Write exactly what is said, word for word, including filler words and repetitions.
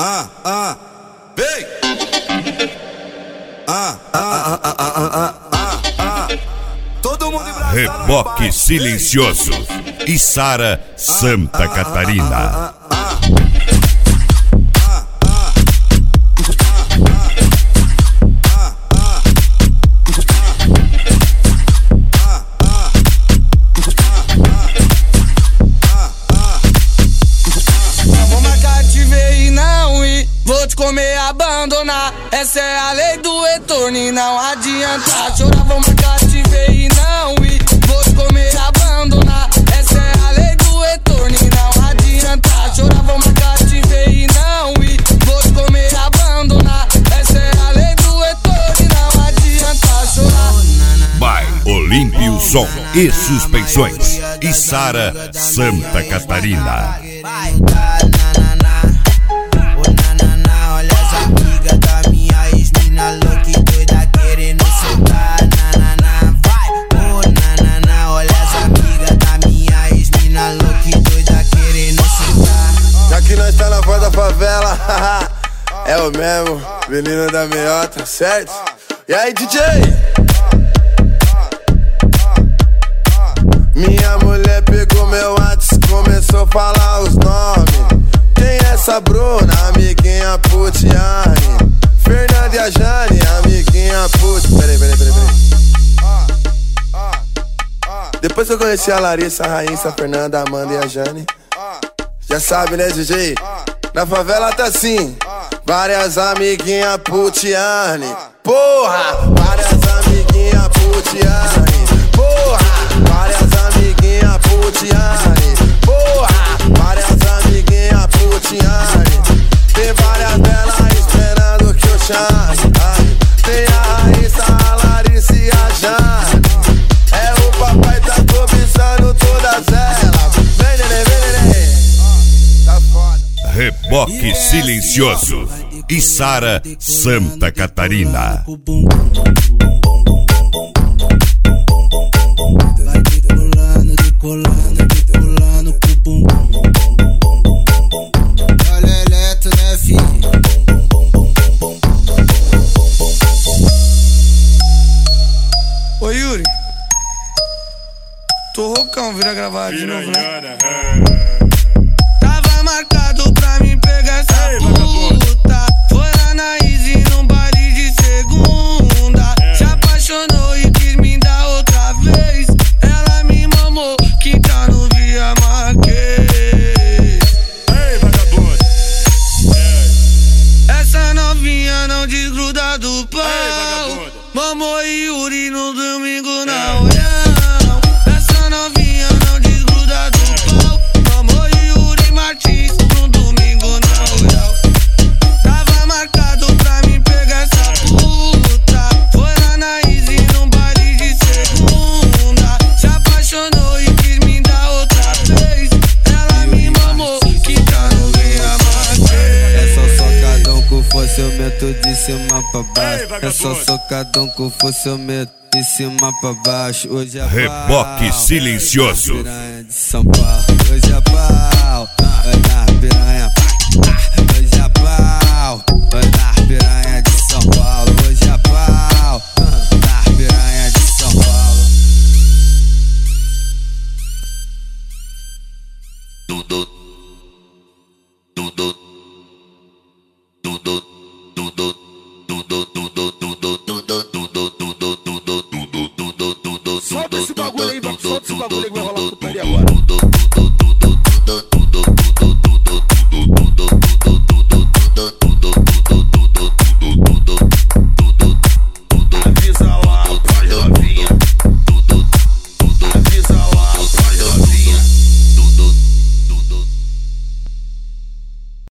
Ah, ah, vem! Ah, ah, ah, ah, ah, ah, ah, ah. Todo mundo embraçado. Reboque Silencioso. Içara, Santa Catarina. Vou te comer, abandonar. Essa é a lei do retorno e não adianta chorar. Vou marcar, te ver e não ir. Vou te comer, abandonar. Essa é a lei do retorno e não adianta chorar. Vou marcar, te ver e não ir. Vou te comer, abandonar. Essa é a lei do retorno e não adianta chorar. By Olímpio Som e Suspensões. Içara, Santa Catarina. Favela, é o mesmo, menino da meiota, certo? E aí, D J? Minha mulher pegou meu WhatsApp, começou a falar os nomes. Tem essa Bruna, amiguinha Putiane. Fernanda e a Jane, amiguinha Put. Peraí, peraí, peraí, peraí. Depois que eu conheci a Larissa, a Raíssa, a Fernanda, a Amanda e a Jane, já sabe, né, D J? Na favela tá assim, várias amiguinha Putiane. Porra, várias amiguinha Putiane. Porra, várias amiguinha Putiane. Porra, várias amiguinha Putiane. Tem várias delas esperando que eu chame. Tem a Raíssa, a Larissa e a Jane. É o papai tá cobiçando todas elas. Vem, neném, vem, neném. Tá foda. Reboque Silencioso. Içara, Santa Catarina. Olha eletro, né, filho? Ô Yuri, tô roucão, vira gravar de novo, né? Tava marcado pra mim pegar essa puta. Foi lá na Easy num baile de segunda. Se apaixonou e quis me dar outra vez. Ela me mamou, quinta no Via Marquês. Ei, vagabundo. Essa novinha não desgruda do pau. Ei, vagabundo. Mamou Yuri no domingo na União. Essa novinha não desgruda do pau. Mamou Yuri Martins no domingo na União. Tava marcado pra mim pegar essa puta. Foi lá na Easy num baile de segunda. Se apaixonou e quis me dar outra vez. Ela me mamou, que tá no Via Marquês. É só socadão com força, eu meto de cima pra baixo. É só socadão com força, eu meto de cima pra baixo. Hoje é Reboque pau, Silencioso. piranha de São Paulo. Hoje é pau, vai na piranha. Hoje é pau, vai na piranha de São Paulo. Hoje é pau, na piranha de São Paulo. Tudo, tudo, tudo, tudo, tudo, tudo, tudo, tudo, tudo, tudo, tudo, tudo, tudo, tudo, Solta esse bagulho aí, solta esse bagulho aí.